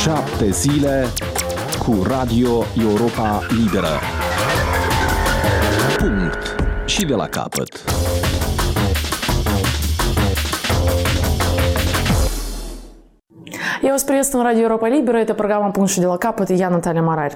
7 zile cu Radio Europa Liberă. Punct. Și de la capăt. Я вас приветствую на радио Европа Либера. Это программа «Пункт и дела капот» и я, Наталья Марарь.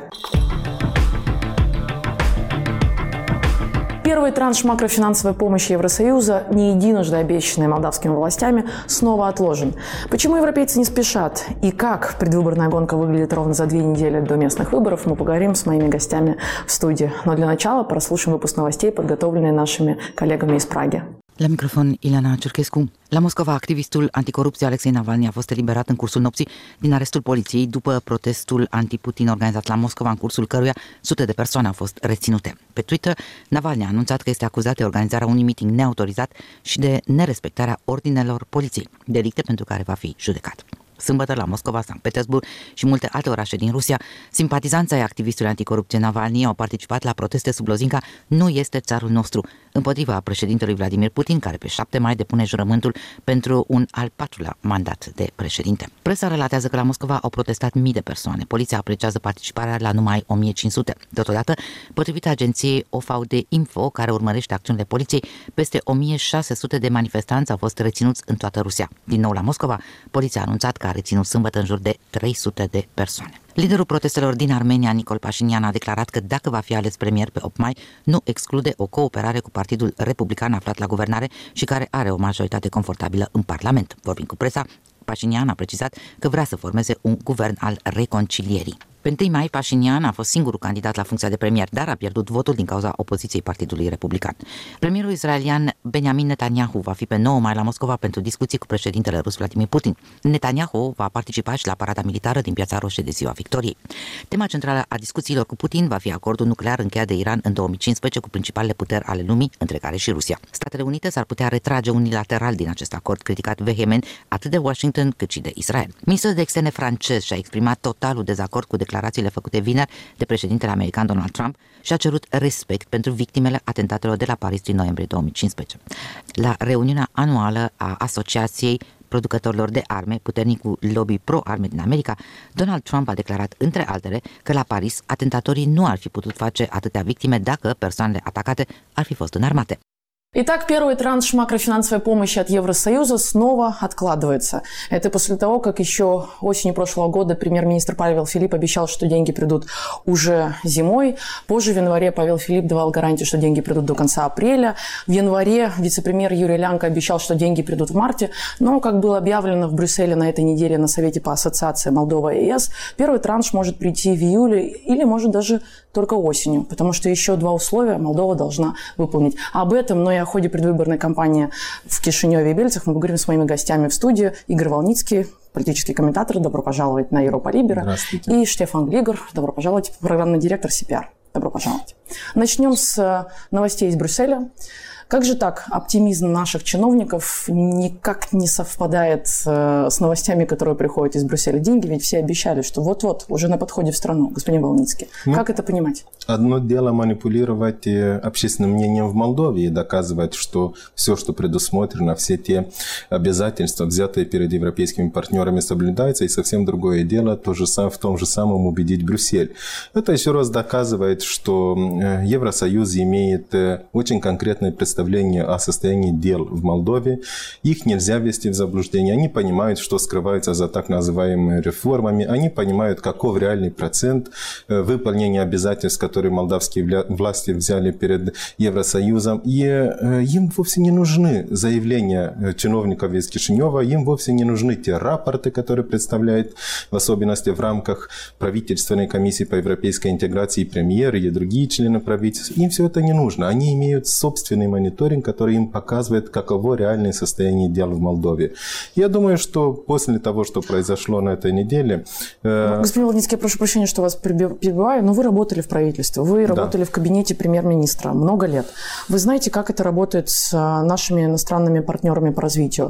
Первый транш макрофинансовой помощи Евросоюза, не единожды обещанный молдавскими властями, снова отложен. Почему европейцы не спешат и как предвыборная гонка выглядит ровно за 2 недели до местных выборов, мы поговорим с моими гостями в студии. Но для начала прослушаем выпуск новостей, подготовленные нашими коллегами из Праги. La microfon, Ileana Ciurchescu. La Moscova, activistul anticorupție Alexei Navalny a fost eliberat în cursul nopții din arestul poliției după protestul anti-Putin organizat la Moscova, în cursul căruia sute de persoane au fost reținute. Pe Twitter, Navalny a anunțat că este acuzat de organizarea unui meeting neautorizat și de nerespectarea ordinelor poliției, delicte pentru care va fi judecat. Sâmbătă, la Moscova, Sankt Petersburg și multe alte orașe din Rusia, simpatizanții ai activistului anticorupție Navalny au participat la proteste sub lozinca "Nu este țarul nostru", împotriva președintelui Vladimir Putin, care pe 7 mai depune jurământul pentru un al 4-lea mandat de președinte. Presa relatează că la Moscova au protestat mii de persoane. Poliția apreciază participarea la numai 1500. Totodată, potrivit agenției OVD Info, care urmărește acțiunile poliției, peste 1600 de manifestanți au fost reținuți în toată Rusia. Din nou la Moscova, poliția a anunțat că a reținut sâmbătă în jur de 300 de persoane. Liderul protestelor din Armenia, Nicol Pașinian, a declarat că dacă va fi ales premier pe 8 mai, nu exclude o cooperare cu Partidul Republican aflat la guvernare și care are o majoritate confortabilă în Parlament. Vorbind cu presa, Pașinian a precizat că vrea să formeze un guvern al reconcilierii. Pe 1 mai, Pașinian a fost singurul candidat la funcția de premier, dar a pierdut votul din cauza opoziției Partidului Republican. Premierul israelian Benjamin Netanyahu va fi pe 9 mai la Moscova pentru discuții cu președintele rus Vladimir Putin. Netanyahu va participa și la parada militară din Piața Roșie de Ziua Victoriei. Tema centrală a discuțiilor cu Putin va fi acordul nuclear încheiat de Iran în 2015 cu principalele puteri ale lumii, între care și Rusia. Statele Unite s-ar putea retrage unilateral din acest acord, criticat vehement atât de Washington cât și de Israel. Ministrul de externe francez și-a exprimat totalul dezacord cu declarațiile făcute vineri de președintele american Donald Trump și a cerut respect pentru victimele atentatelor de la Paris din noiembrie 2015. La reuniunea anuală a Asociației Producătorilor de Arme, puternicul lobby pro-arme din America, Donald Trump a declarat, între altele, că la Paris atentatorii nu ar fi putut face atâtea victime dacă persoanele atacate ar fi fost înarmate. Итак, первый транш макрофинансовой помощи от Евросоюза снова откладывается. Это после того, как еще осенью прошлого года премьер-министр Павел Филипп обещал, что деньги придут уже зимой. Позже в январе Павел Филипп давал гарантию, что деньги придут до конца апреля. В январе вице-премьер Юрий Лянко обещал, что деньги придут в марте. Но, как было объявлено в Брюсселе на этой неделе на Совете по ассоциации Молдова и ЕС, первый транш может прийти в июле или, может, даже только осенью, потому что еще 2 условия Молдова должна выполнить. Об этом, но и о ходе предвыборной кампании в Кишиневе и Бельцах мы поговорим с моими гостями в студии. Игорь Волницкий, политический комментатор, добро пожаловать на Европа Либера. И Штефан Глигор, добро пожаловать, программный директор CPR. Добро пожаловать. Начнем с новостей из Брюсселя. Как же так? Оптимизм наших чиновников никак не совпадает с новостями, которые приходят из Брюсселя. Деньги ведь все обещали, что вот-вот, уже на подходе в страну. Господин Волницкий, как это понимать? Одно дело манипулировать общественным мнением в Молдове и доказывать, что все, что предусмотрено, все те обязательства, взятые перед европейскими партнерами, соблюдаются. И совсем другое дело в том же самом убедить Брюссель. Это еще раз доказывает, что Евросоюз имеет очень конкретное представление о состоянии дел в Молдове. Их нельзя ввести в заблуждение. Они понимают, что скрывается за так называемыми реформами. Они понимают, каков реальный процент выполнения обязательств, которые молдавские власти взяли перед Евросоюзом. И им вовсе не нужны заявления чиновников из Кишинева, им вовсе не нужны те рапорты, которые представляют, в особенности в рамках правительственной комиссии по европейской интеграции, премьер и другие члены правительства. Им все это не нужно. Они имеют собственный мониторинг, который им показывает, каково реальное состояние дел в Молдове. Я думаю, что после того, что произошло на этой неделе... Господин Волницкий, я прошу прощения, что вас перебиваю, но вы работали в правительстве, вы работали в кабинете премьер-министра много лет. Вы знаете, как это работает с нашими иностранными партнерами по развитию.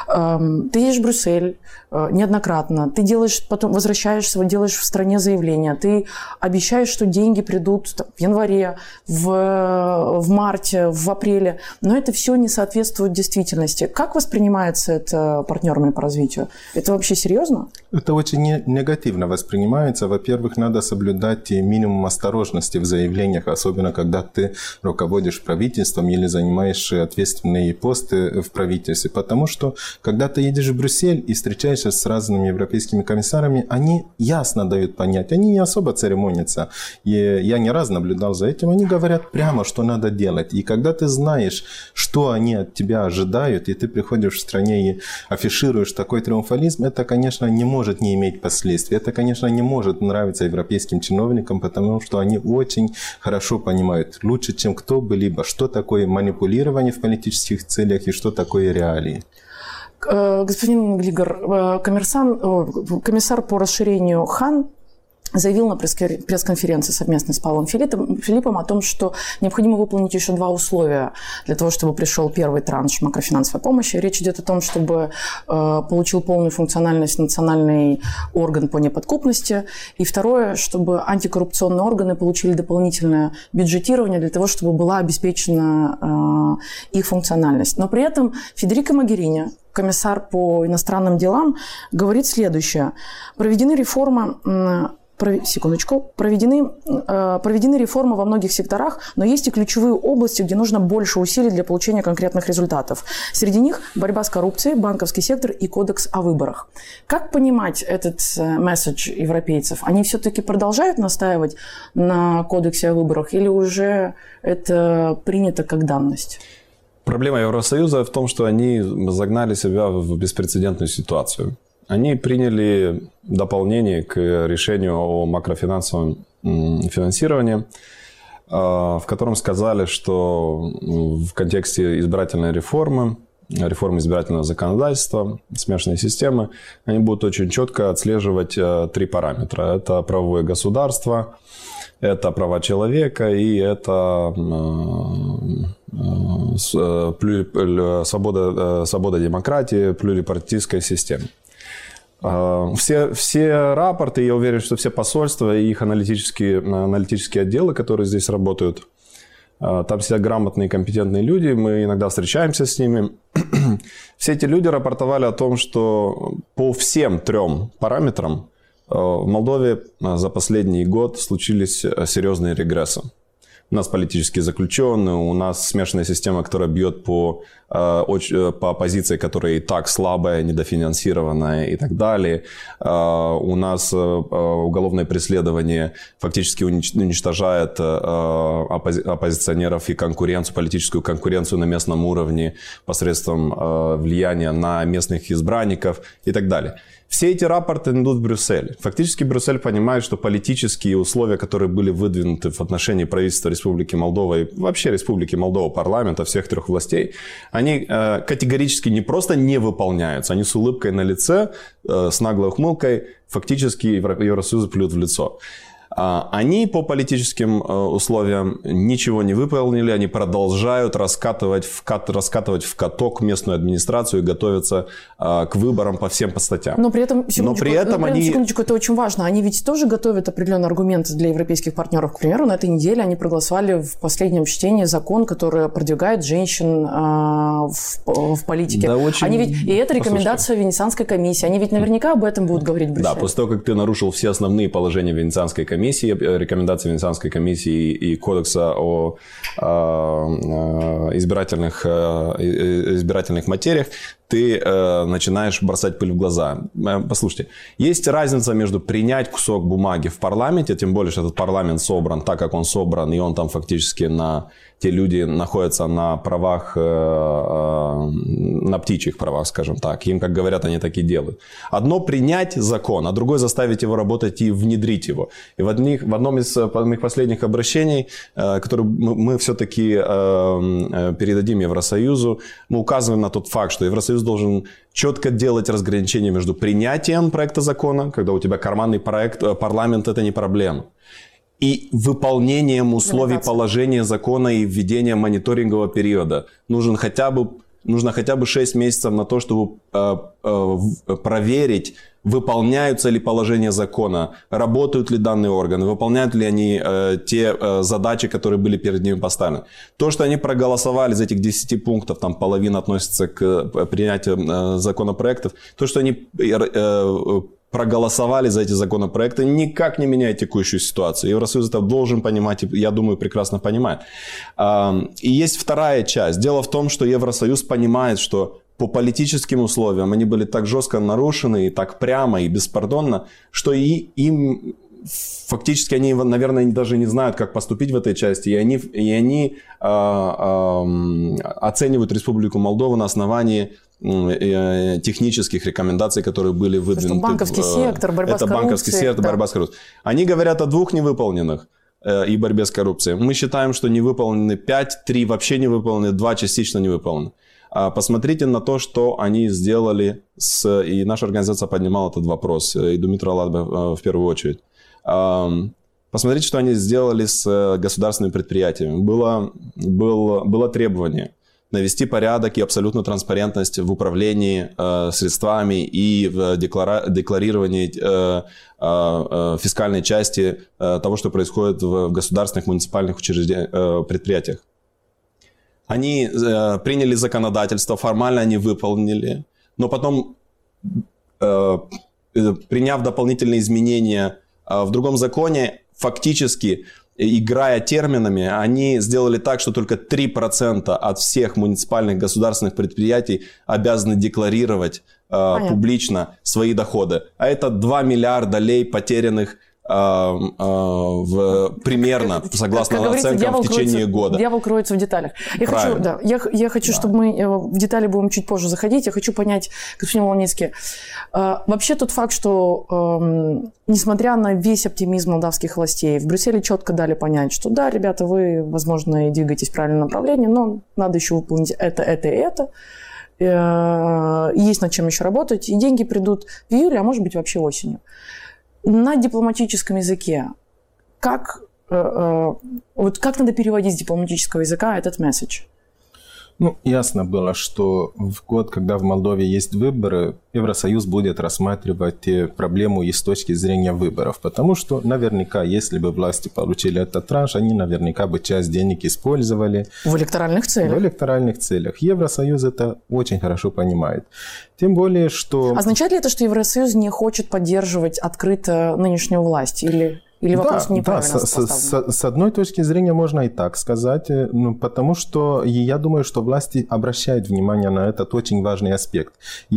Ты едешь в Брюссель неоднократно, ты потом возвращаешься, делаешь в стране заявление, ты обещаешь, что деньги придут в январе, в марте, в апреле, деле, но это все не соответствует действительности. Как воспринимается это партнерами по развитию? Это вообще серьезно? Это очень негативно воспринимается. Во-первых, надо соблюдать минимум осторожности в заявлениях, особенно когда ты руководишь правительством или занимаешь ответственные посты в правительстве. Потому что, когда ты едешь в Брюссель и встречаешься с разными европейскими комиссарами, они ясно дают понять, они не особо церемонятся. И я не раз наблюдал за этим, они говорят прямо, что надо делать. И когда ты знаешь, что они от тебя ожидают, и ты приходишь в стране и афишируешь такой триумфализм, это, конечно, не может не иметь последствий. Это, конечно, не может нравиться европейским чиновникам, потому что они очень хорошо понимают, лучше, чем кто-бы-либо, что такое манипулирование в политических целях и что такое реалии. Господин Глигор, комиссар по расширению Хан заявил на пресс-конференции совместно с Павлом Филиппом о том, что необходимо выполнить еще 2 условия для того, чтобы пришел первый транш макрофинансовой помощи. Речь идет о том, чтобы получил полную функциональность национальный орган по неподкупности. И второе, чтобы антикоррупционные органы получили дополнительное бюджетирование для того, чтобы была обеспечена их функциональность. Но при этом Федерико Могерини, комиссар по иностранным делам, говорит следующее. Проведены реформы во многих секторах, но есть и ключевые области, где нужно больше усилий для получения конкретных результатов. Среди них борьба с коррупцией, банковский сектор и кодекс о выборах. Как понимать этот месседж европейцев? Они все-таки продолжают настаивать на кодексе о выборах или уже это принято как данность? Проблема Евросоюза в том, что они загнали себя в беспрецедентную ситуацию. Они приняли дополнение к решению о макрофинансовом финансировании, в котором сказали, что в контексте избирательной реформы избирательного законодательства, смешанной системы, они будут очень четко отслеживать 3 параметра. Это правовое государство, это права человека и это свобода демократии, плюрипартийская система. Все рапорты, я уверен, что все посольства и их аналитические отделы, которые здесь работают, там сидят грамотные и компетентные люди, мы иногда встречаемся с ними. Все эти люди рапортовали о том, что по всем 3 параметрам в Молдове за последний год случились серьезные регрессы. У нас политические заключенные, у нас смешанная система, которая бьет по оппозиции, которая и так слабая, недофинансированная и так далее. У нас уголовное преследование фактически уничтожает оппозиционеров и политическую конкуренцию на местном уровне посредством влияния на местных избранников и так далее. Все эти рапорты идут в Брюссель. Фактически Брюссель понимает, что политические условия, которые были выдвинуты в отношении правительства Республики Молдова и вообще Республики Молдова, парламента, всех 3 властей, они категорически не просто не выполняются, они с улыбкой на лице, с наглой ухмылкой фактически Евросоюзу плюют в лицо. Они по политическим условиям ничего не выполнили, они продолжают раскатывать в каток местную администрацию и готовятся к выборам по всем статьям. Но при этом, секундочку, это очень важно. Они ведь тоже готовят определенные аргументы для европейских партнеров. К примеру, на этой неделе они проголосовали в последнем чтении закон, который продвигает женщин в политике. Да, и это рекомендация Венецианской комиссии. Они ведь наверняка об этом будут говорить в Брюсселе. Да, после того, как ты нарушил все основные положения Венецианской комиссии, рекомендации Венецианской комиссии и кодекса о избирательных материях, ты начинаешь бросать пыль в глаза. Послушайте, есть разница между принять кусок бумаги в парламенте, тем более, что этот парламент собран так, как он собран, и он там фактически те люди находятся на правах, на птичьих правах, скажем так. Им, как говорят, они так и делают. Одно принять закон, а другое заставить его работать и внедрить его. И в одном из моих последних обращений, которые мы все-таки передадим Евросоюзу, мы указываем на тот факт, что Евросоюз должен четко делать разграничение между принятием проекта закона, когда у тебя карманный парламент, это не проблема, и выполнением условий положения закона и введением мониторингового периода. Нужен хотя бы нужно хотя бы 6 месяцев на то, чтобы проверить, выполняются ли положения закона, работают ли данные органы, выполняют ли они те задачи, которые были перед ними поставлены. То, что они проголосовали из этих 10 пунктов, там половина относится к принятию законопроектов, то, что они проголосовали за эти законопроекты, никак не меняет текущую ситуацию. Евросоюз это должен понимать, и, я думаю, прекрасно понимает. И есть вторая часть. Дело в том, что Евросоюз понимает, что по политическим условиям они были так жестко нарушены, и так прямо, и беспардонно, что им фактически они, наверное, даже не знают, как поступить в этой части, и они оценивают Республику Молдову на основании технических рекомендаций, которые были выдвинуты. Банковский сектор, борьба с коррупцией. Это банковский сектор, борьба с коррупцией. Они говорят о 2 невыполненных и борьбе с коррупцией. Мы считаем, что не выполнены 5, 3 вообще не выполнены, 2 частично не выполнены. Посмотрите на то, что они сделали, и наша организация поднимала этот вопрос, и Думитра Ладбе в первую очередь. Посмотрите, что они сделали с государственными предприятиями. Было требование навести порядок и абсолютную транспарентность в управлении средствами и в декларировании фискальной части того, что происходит в государственных муниципальных предприятиях. Они приняли законодательство, формально они выполнили, но потом, приняв дополнительные изменения в другом законе, фактически, играя терминами, они сделали так, что только 3% от всех муниципальных государственных предприятий обязаны декларировать публично свои доходы. А это 2 миллиарда лей потерянных примерно, согласно оценкам, в течение года. Дьявол кроется в деталях. Я хочу, чтобы мы в детали будем чуть позже заходить. Я хочу понять, господин Волницкий, вообще тот факт, что несмотря на весь оптимизм молдавских властей, в Брюсселе четко дали понять, что да, ребята, вы, возможно, и двигаетесь в правильном направлении, но надо еще выполнить это и это. Есть над чем еще работать, и деньги придут в июле, а может быть вообще осенью. На дипломатическом языке как надо переводить с дипломатического языка этот месседж? Ясно было, что в год, когда в Молдове есть выборы, Евросоюз будет рассматривать проблему и с точки зрения выборов. Потому что наверняка, если бы власти получили этот транш, они наверняка бы часть денег использовали. В электоральных целях. В электоральных целях. Евросоюз это очень хорошо понимает. Тем более, что... Означает ли это, что Евросоюз не хочет поддерживать открыто нынешнюю власть? Или вопрос неправильно поставлен? С одной точки зрения можно и так сказать, потому что я думаю, что власти обращают внимание на этот очень важный аспект.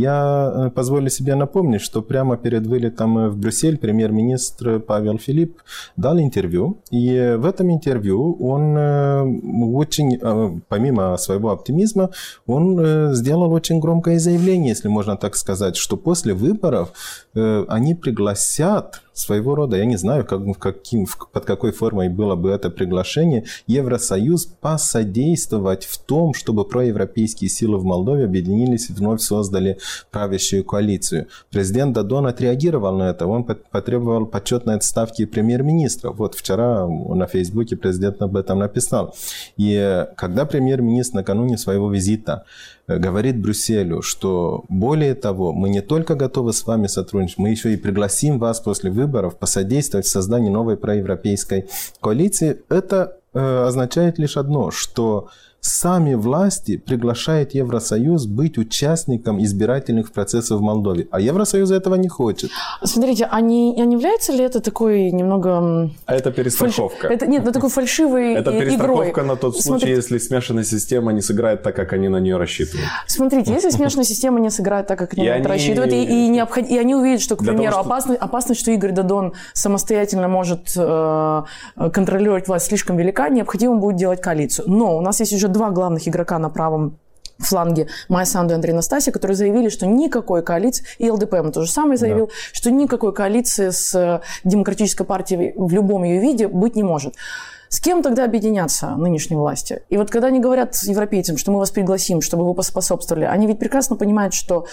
Я позволю себе напомнить, что прямо перед вылетом в Брюссель премьер-министр Павел Филипп дал интервью, и в этом интервью он очень, помимо своего оптимизма, он сделал очень громкое заявление, если можно так сказать, что после выборов они пригласят своего рода, я не знаю, под какой формой было бы это приглашение, Евросоюз посодействовать в том, чтобы проевропейские силы в Молдове объединились и вновь создали правящую коалицию. Президент Додон отреагировал на это, он потребовал почетной отставки премьер-министра. Вот вчера на Фейсбуке президент об этом написал. И когда премьер-министр накануне своего визита говорит Брюсселю, что более того, мы не только готовы с вами сотрудничать, мы еще и пригласим вас после выборов посодействовать в создании новой проевропейской коалиции, это означает лишь одно, что сами власти приглашают Евросоюз быть участником избирательных процессов в Молдове. А Евросоюз этого не хочет. Смотрите, а не является ли это такой немного... А это перестраховка. Такой фальшивой игрой. Это перестраховка на тот случай, если смешанная система не сыграет так, как они на нее рассчитывают. Смотрите, если смешанная система не сыграет так, как они на это рассчитывают, и они увидят, что, к примеру, опасность, что Игорь Додон самостоятельно может контролировать власть, слишком велика, необходимо будет делать коалицию. Но у нас есть уже 2 главных игрока на правом фланге, Майя Санду и Андрей Настасья, которые заявили, что никакой коалиции, и ЛДПМ тоже самое заявил, что никакой коалиции с Демократической партией в любом ее виде быть не может. С кем тогда объединяться нынешней власти? И вот когда они говорят европейцам, что мы вас пригласим, чтобы вы поспособствовали, они ведь прекрасно понимают, что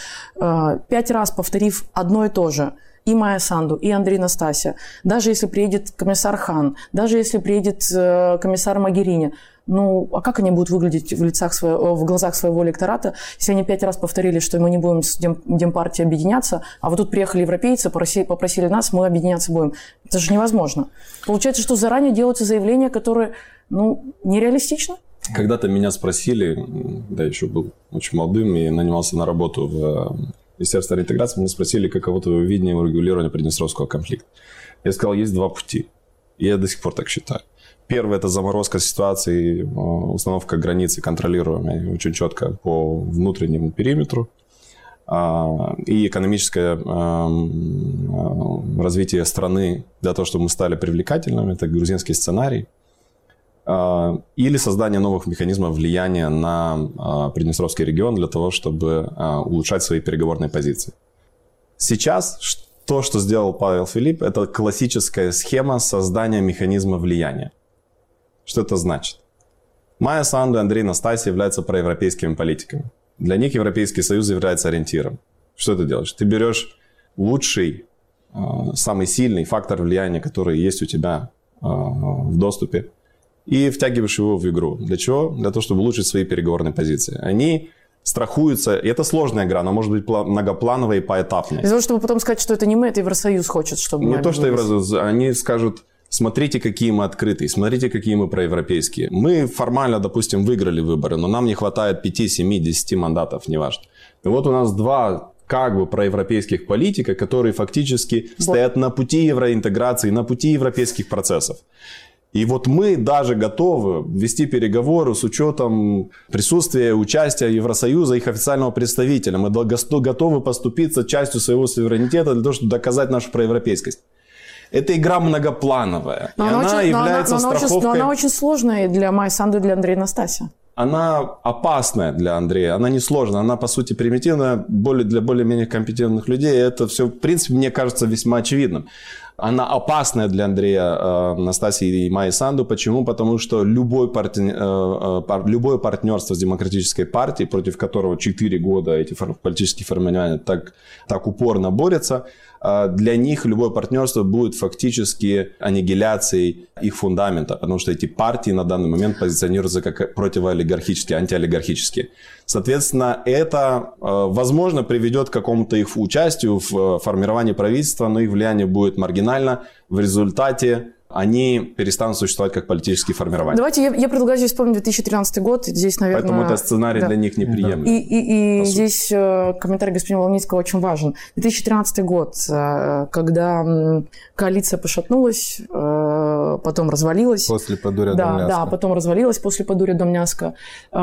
5 раз повторив одно и то же, и Майя Санду, и Андрей Настасья, даже если приедет комиссар Хан, даже если приедет комиссар Могерини, ну, а как они будут выглядеть в глазах своего электората, если они 5 раз повторили, что мы не будем с Демпартией объединяться, а вот тут приехали европейцы, попросили нас, мы объединяться будем. Это же невозможно. Получается, что заранее делаются заявления, которые, ну, нереалистичны. Когда-то меня спросили, да, еще был очень молодым и нанимался на работу в Министерство реинтеграции, меня спросили, каково твое видение урегулирования Приднестровского конфликта. Я сказал, есть 2 пути. И я до сих пор так считаю. Первый – это заморозка ситуации, установка границы контролируемой очень четко по внутреннему периметру и экономическое развитие страны для того, чтобы мы стали привлекательными. Это грузинский сценарий. Или создание новых механизмов влияния на Приднестровский регион для того, чтобы улучшать свои переговорные позиции. Сейчас то, что сделал Павел Филипп, это классическая схема создания механизма влияния. Что это значит? Майя Санду и Андрей Настасьев являются проевропейскими политиками. Для них Европейский Союз является ориентиром. Что ты делаешь? Ты берешь лучший, самый сильный фактор влияния, который есть у тебя в доступе, и втягиваешь его в игру. Для чего? Для того, чтобы улучшить свои переговорные позиции. Они страхуются, и это сложная игра, она может быть многоплановой и поэтапной. Для того, чтобы потом сказать, что это не мы, это Евросоюз хочет, чтобы мы... Не то, что Евросоюз, они скажут, смотрите, какие мы открытые, смотрите, какие мы проевропейские. Мы формально, допустим, выиграли выборы, но нам не хватает 5, 7, 10 мандатов, неважно. И вот у нас 2 как бы проевропейских политика, которые фактически стоят на пути евроинтеграции, на пути европейских процессов. И вот мы даже готовы вести переговоры с учетом присутствия, участия Евросоюза, их официального представителя. Мы готовы поступиться частью своего суверенитета для того, чтобы доказать нашу проевропейскость. Это игра многоплановая. Но она очень сложная для Майи Санду и для Андрея Настасьева. Она опасная для Андрея, она не сложная, она по сути примитивная для более-менее компетентных людей. Это все, в принципе, мне кажется весьма очевидным. Она опасная для Андрея Настасьи и Майи Санду. Почему? Потому что любое партнерство с демократической партией, против которого 4 года эти политические формирования так упорно борются, для них любое партнерство будет фактически аннигиляцией их фундамента, потому что эти партии на данный момент позиционируются как противоолигархические, антиолигархические. Соответственно, это, возможно, приведет к какому-то их участию в формировании правительства, но их влияние будет маргинально. В результате они перестанут существовать как политические формирования. Давайте я предлагаю здесь вспомнить 2013 год. Здесь, наверное... Поэтому это сценарий для них неприемлем. И здесь комментарий господина Волницкого очень важен. 2013 год, когда коалиция пошатнулась, потом развалилась. После Подуря-Домняска. Да, потом развалилась после Подуря-Домняска.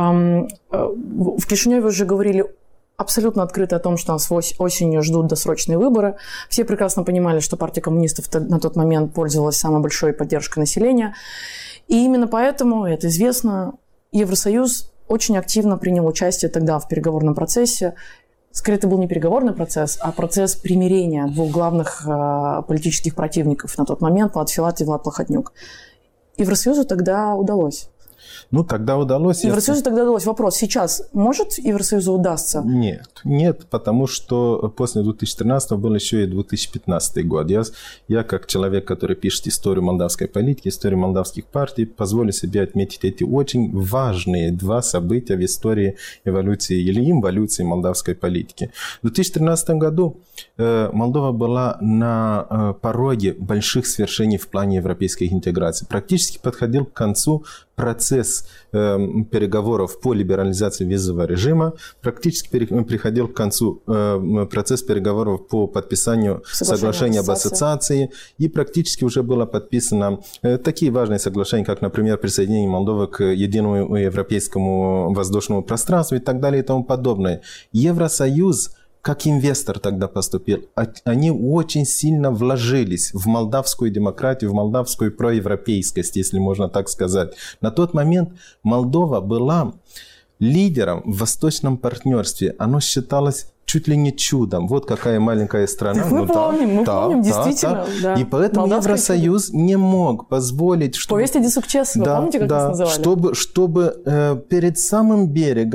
В Кишиневе уже говорили абсолютно открыто о том, что нас осенью ждут досрочные выборы. Все прекрасно понимали, что партия коммунистов на тот момент пользовалась самой большой поддержкой населения. И именно поэтому, это известно, Евросоюз очень активно принял участие тогда в переговорном процессе. Скорее, это был не переговорный процесс, а процесс примирения 2 главных политических противников на тот момент, Влад Филат и Влад Плохотнюк. Евросоюзу тогда удалось. Ну, тогда удалось. Евросоюзу тогда удалось. Вопрос, сейчас может Евросоюзу удастся? Нет, потому что после 2013 был еще и 2015 год. Я как человек, который пишет историю молдавской политики, историю молдавских партий, позволю себе отметить эти очень важные 2 события в истории эволюции или инволюции молдавской политики. В 2013 году Молдова была на пороге больших свершений в плане европейской интеграции. Практически подходил к концу процесс переговоров по либерализации визового режима, практически приходил к концу процесс переговоров по подписанию соглашения об ассоциации, и практически уже было подписано такие важные соглашения, как, например, присоединение Молдовы к единому европейскому воздушному пространству и так далее и тому подобное. Евросоюз как инвестор тогда поступил. Они очень сильно вложились в молдавскую демократию, в молдавскую проевропейскость, если можно так сказать. На тот момент Молдова была лидером в восточном партнерстве. Оно считалось чуть ли не чудом. Вот какая маленькая страна. Мы помним, действительно. Да. И поэтому Евросоюз не мог позволить... Повесть Эдису Чесова, помните, как нас называли? Чтобы перед самым берегом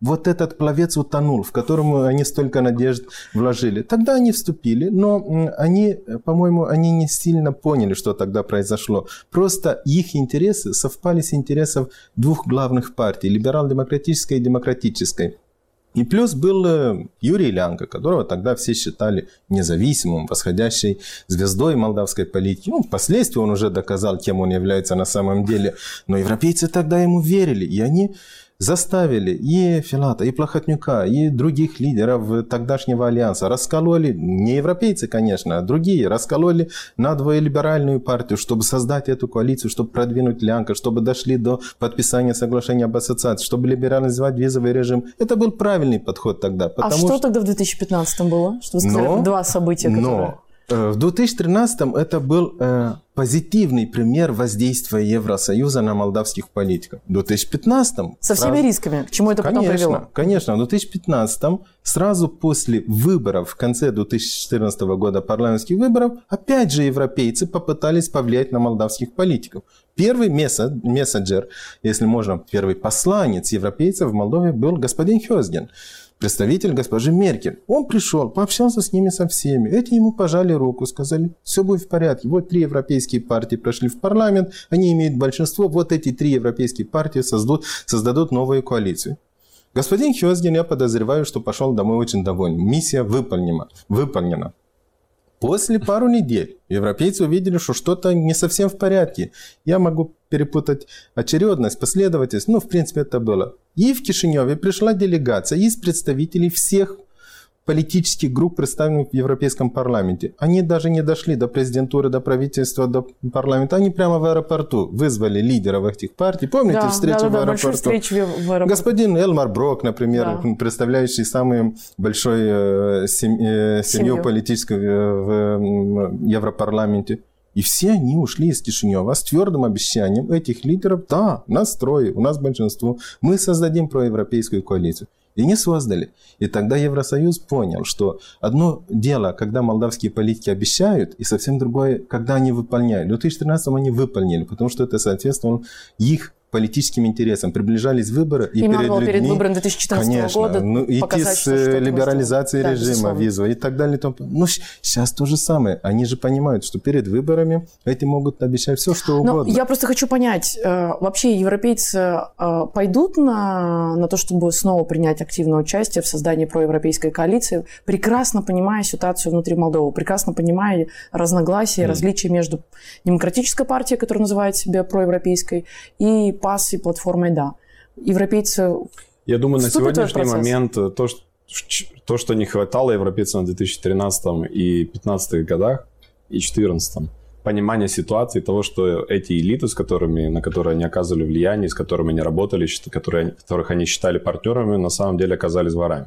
вот этот пловец утонул, в котором они столько надежд вложили. Тогда они вступили, но они, по-моему, они не сильно поняли, что тогда произошло. Просто их интересы совпали с интересами двух главных партий, либерал-демократической и демократической. И плюс был Юрий Лянка, которого тогда все считали независимым, восходящей звездой молдавской политики. Ну, впоследствии он уже доказал, кем он является на самом деле. Но европейцы тогда ему верили, и они заставили и Филата, и Плохотнюка, и других лидеров тогдашнего альянса, раскололи, не европейцы, конечно, а другие, раскололи надвое либеральную партию, чтобы создать эту коалицию, чтобы продвинуть Лянка, чтобы дошли до подписания соглашения об ассоциации, чтобы либерализовать визовый режим. Это был правильный подход тогда. А что тогда в 2015 было? Что вы сказали, два события, которые... В 2013-м это был позитивный пример воздействия Евросоюза на молдавских политиков. В 2015-м... Со всеми рисками. К чему это потом привело? Конечно. В 2015-м, сразу после выборов, в конце 2014 года парламентских выборов, опять же европейцы попытались повлиять на молдавских политиков. Первый мессенджер, если можно, первый посланец европейцев в Молдове был господин Хёзген, представитель госпожи Меркель. Он пришел, пообщался с ними со всеми. Эти ему пожали руку, сказали, все будет в порядке. Вот 3 европейские партии прошли в парламент, они имеют большинство. Вот эти 3 европейские партии создадут новую коалицию. Господин Хёзген, я подозреваю, что пошел домой очень доволен. Миссия выполнена. После пару недель европейцы увидели, что что-то не совсем в порядке. Я могу перепутать очередность, последовательность. В принципе, это было. И в Кишиневе пришла делегация из представителей всех политических групп, представленных в Европейском парламенте. Они даже не дошли до президентуры, до правительства, до парламента. Они прямо в аэропорту вызвали лидеров этих партий. Помните встречу в аэропорту? В аэропорту? Господин Элмар Брок, например, представляющий самую большую семью политическую в Европарламенте. И все они ушли из Кишинева с твердым обещанием этих лидеров: да, нас 3, у нас большинство, мы создадим проевропейскую коалицию. И не создали. И тогда Евросоюз понял, что одно дело, когда молдавские политики обещают, и совсем другое, когда они выполняют. В 2013-м они выполнили, потому что это соответствовало их политическим интересам. Приближались выборы, и перед выборами 2014 года идти с либерализацией режима визового и так далее. Сейчас то же самое. Они же понимают, что перед выборами эти могут обещать все, что угодно. Я просто хочу понять, вообще европейцы пойдут на то, чтобы снова принять активное участие в создании проевропейской коалиции, прекрасно понимая ситуацию внутри Молдовы, прекрасно понимая разногласия, различия между демократической партией, которая называет себя проевропейской, и ПАС и платформой «Да». Европейцы... Я думаю, на сегодняшний момент то, что не хватало европейцам в 2013 и 2015 годах, и 2014, понимание ситуации, того, что эти элиты, на которые они оказывали влияние, с которыми они работали, которых они считали партнерами, на самом деле оказались ворами.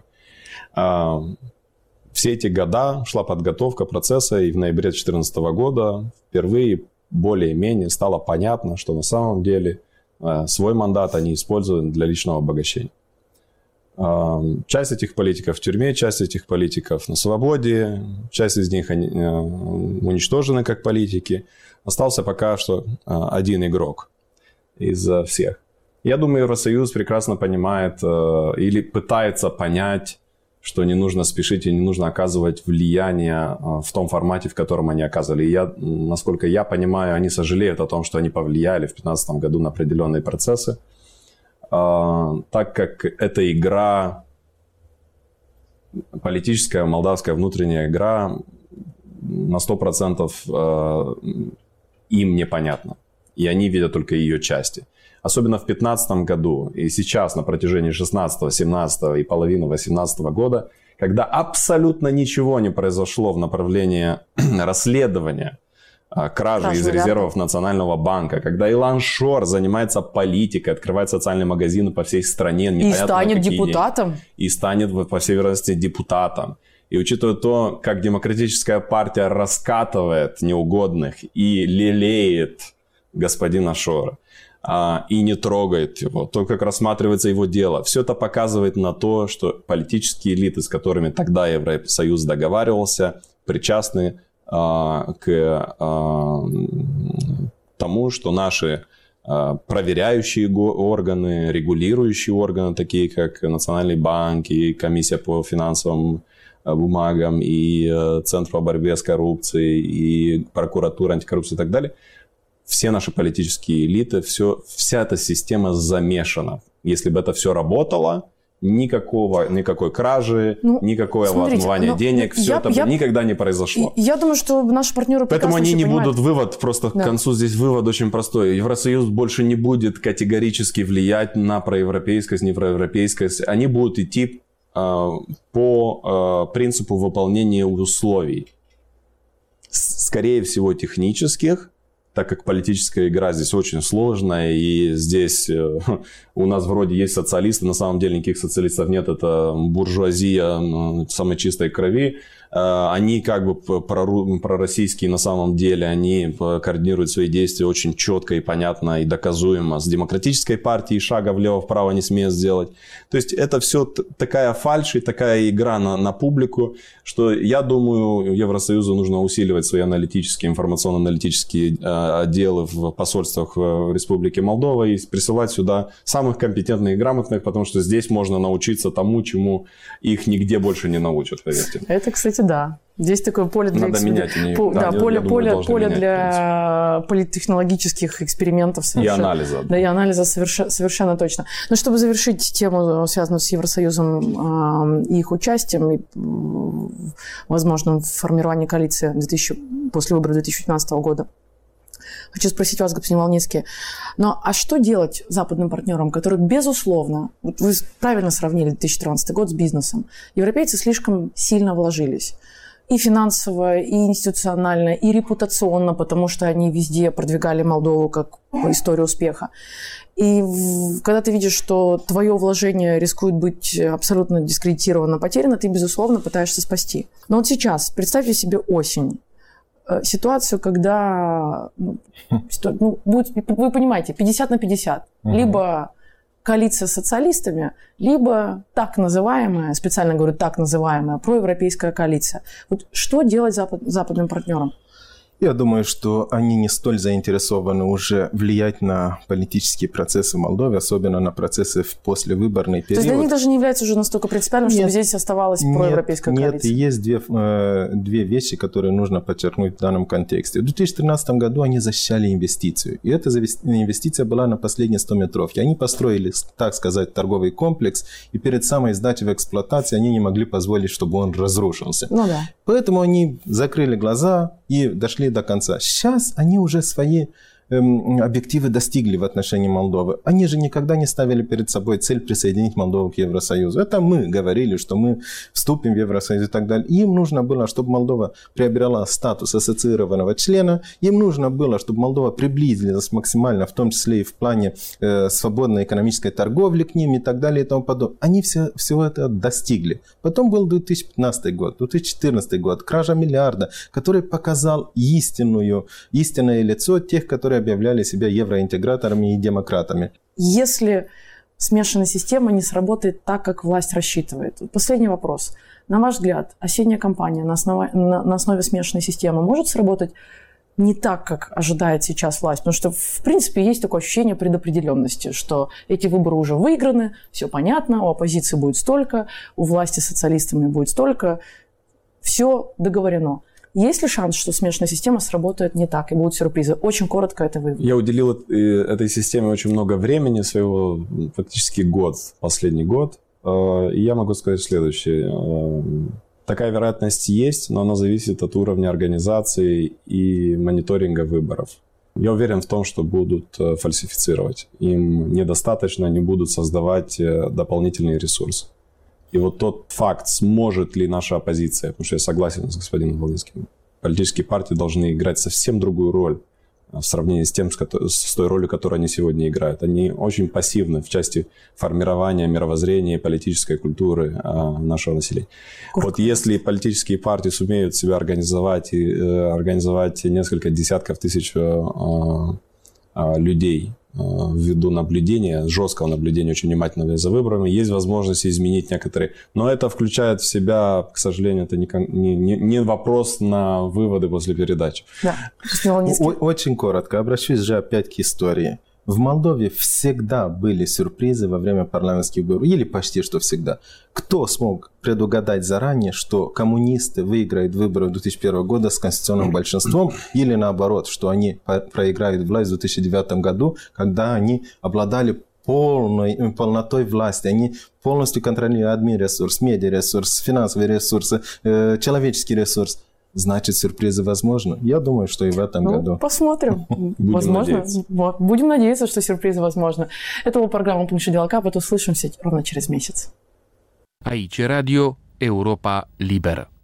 Все эти года шла подготовка процесса, и в ноябре 2014 года впервые более-менее стало понятно, что на самом деле свой мандат они используют для личного обогащения. Часть этих политиков в тюрьме, часть этих политиков на свободе, часть из них уничтожены как политики. Остался пока что один игрок из всех. Я думаю, Евросоюз прекрасно понимает или пытается понять, что не нужно спешить и не нужно оказывать влияние в том формате, в котором они оказывали. И насколько я понимаю, они сожалеют о том, что они повлияли в 2015 году на определенные процессы, так как эта игра, политическая, молдавская внутренняя игра, на 100% им непонятна. И они видят только ее части. Особенно в 2015 году и сейчас на протяжении 16, 17 и половины 18 года, когда абсолютно ничего не произошло в направлении расследования кражи из резервов Национального банка, когда Илон Шор занимается политикой, открывает социальные магазины по всей стране. И станет депутатом. И станет, по всей вероятности, депутатом. И учитывая то, как демократическая партия раскатывает неугодных и лелеет господина Шора, и не трогает его, то, как рассматривается его дело. Все это показывает на то, что политические элиты, с которыми тогда Евросоюз договаривался, причастны к тому, что наши проверяющие органы, регулирующие органы, такие как Национальный банк и Комиссия по финансовым бумагам, и Центр по борьбе с коррупцией, и прокуратура антикоррупции и так далее. Все наши политические элиты, вся эта система замешана. Если бы это все работало, никакой кражи, никакого отмывания денег, все это никогда не произошло. Я думаю, что наши партнеры поэтому они не будут к концу здесь вывод очень простой. Евросоюз больше не будет категорически влиять на проевропейскость, непроевропейскость. Они будут идти по принципу выполнения условий. Скорее всего, технических, так как политическая игра здесь очень сложная, и здесь у нас вроде есть социалисты, на самом деле никаких социалистов нет, это буржуазия самой чистой крови. Они как бы пророссийские на самом деле, они координируют свои действия очень четко и понятно и доказуемо. С демократической партией шага влево-вправо не смеют сделать. То есть это все такая фальшь и такая игра на публику, что я думаю, Евросоюзу нужно усиливать свои информационно-аналитические отделы в посольствах в Республике Молдова и присылать сюда самых компетентных и грамотных, потому что здесь можно научиться тому, чему их нигде больше не научат, поверьте. Это, кстати, да. Здесь такое поле для поле для политтехнологических экспериментов. И анализа. Да, и анализа совершенно точно. Но чтобы завершить тему, связанную с Евросоюзом и их участием, и возможном формировании коалиции после выборов 2015 года, хочу спросить вас, господин Волницкий, а что делать западным партнерам, которые, безусловно, вот вы правильно сравнили 2013 год с бизнесом, европейцы слишком сильно вложились. И финансово, и институционально, и репутационно, потому что они везде продвигали Молдову как историю успеха. И когда ты видишь, что твое вложение рискует быть абсолютно дискредитировано, потеряно, ты, безусловно, пытаешься спасти. Но вот сейчас, представьте себе осень. Ситуацию, когда будет, вы понимаете, 50 на 50. Либо коалиция с социалистами, либо так называемая, специально говорю так называемая, проевропейская коалиция. Вот что делать западным партнерам? Я думаю, что они не столь заинтересованы уже влиять на политические процессы в Молдове, особенно на процессы в послевыборный период. То есть для них даже не является уже настолько принципиальным, чтобы здесь оставалась проевропейская коалиция? Нет, есть две вещи, которые нужно подчеркнуть в данном контексте. В 2013 году они защищали инвестицию, и эта инвестиция была на последней 100-метровке. Они построили, так сказать, торговый комплекс, и перед самой сдачей в эксплуатацию они не могли позволить, чтобы он разрушился. Ну да. Поэтому они закрыли глаза и дошли до конца. Сейчас они уже свои объективы достигли в отношении Молдовы. Они же никогда не ставили перед собой цель присоединить Молдову к Евросоюзу. Это мы говорили, что мы вступим в Евросоюз и так далее. Им нужно было, чтобы Молдова приобрела статус ассоциированного члена. Им нужно было, чтобы Молдова приблизилась максимально, в том числе и в плане свободной экономической торговли к ним и так далее и тому подобное. Они всего это достигли. Потом был 2015 год, 2014 год, кража миллиарда, который показал истинное лицо тех, которые объявляли себя евроинтеграторами и демократами. Если смешанная система не сработает так, как власть рассчитывает. Последний вопрос. На ваш взгляд, осенняя кампания на основе смешанной системы может сработать не так, как ожидает сейчас власть? Потому что, в принципе, есть такое ощущение предопределенности, что эти выборы уже выиграны, все понятно, у оппозиции будет столько, у власти с социалистами будет столько, все договорено. Есть ли шанс, что смешанная система сработает не так и будут сюрпризы? Очень коротко это выявить. Я уделил этой системе очень много времени, своего фактически последний год. И я могу сказать следующее. Такая вероятность есть, но она зависит от уровня организации и мониторинга выборов. Я уверен в том, что будут фальсифицировать. Им недостаточно, они будут создавать дополнительные ресурсы. И вот тот факт, сможет ли наша оппозиция, потому что я согласен с господином Волницким, политические партии должны играть совсем другую роль в сравнении с той ролью, которую они сегодня играют. Они очень пассивны в части формирования мировоззрения и политической культуры нашего населения. Вот если политические партии сумеют себя организовать и организовать несколько десятков тысяч людей, ввиду наблюдения, жесткого наблюдения, очень внимательного за выборами, есть возможность изменить некоторые. Но это включает в себя, к сожалению, это не вопрос на выводы после передачи. Да. Очень коротко. Обращусь же опять к истории. В Молдове всегда были сюрпризы во время парламентских выборов, или почти что всегда. Кто смог предугадать заранее, что коммунисты выиграют выборы 2001 года с конституционным большинством, или наоборот, что они проиграют власть в 2009 году, когда они обладали полнотой власти, они полностью контролируют админресурс, медиаресурс, финансовые ресурсы, человеческий ресурс. Значит, сюрпризы возможны. Я думаю, что и в этом году. Посмотрим. Будем надеяться, что сюрпризы возможны. Это была программа «Пункт дела Капот». Услышимся ровно через месяц. Aici Radio Europa Liberă.